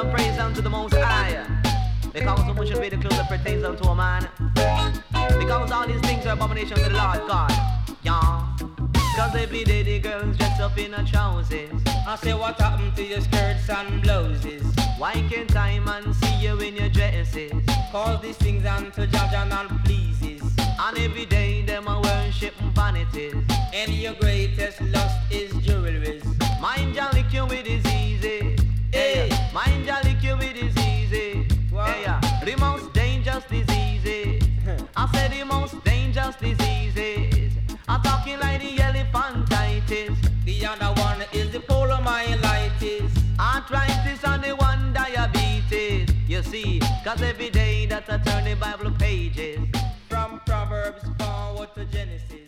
and praise unto the Most High. Because so much should be the clothes that pertains unto a man. Because all these things are abomination to the Lord God. Yeah. Cause every day the girls dress up in her trousers. I say what happened to your skirts and blouses? Why can't I man see you in your dresses? Cause these things unto Jah and pleases. And every day them a worship vanities. And your greatest lust is jewelries. Mind ya lick you with diseases. Hey. Mind ya lick you with diseases. Wow. Hey, the most dangerous diseases. I said the most dangerous diseases. I'm talking like the elephantitis. The other one is the polomyelitis. Arthritis and the one diabetes. You see, cause every day that I turn the Bible pages. From Proverbs forward to Genesis.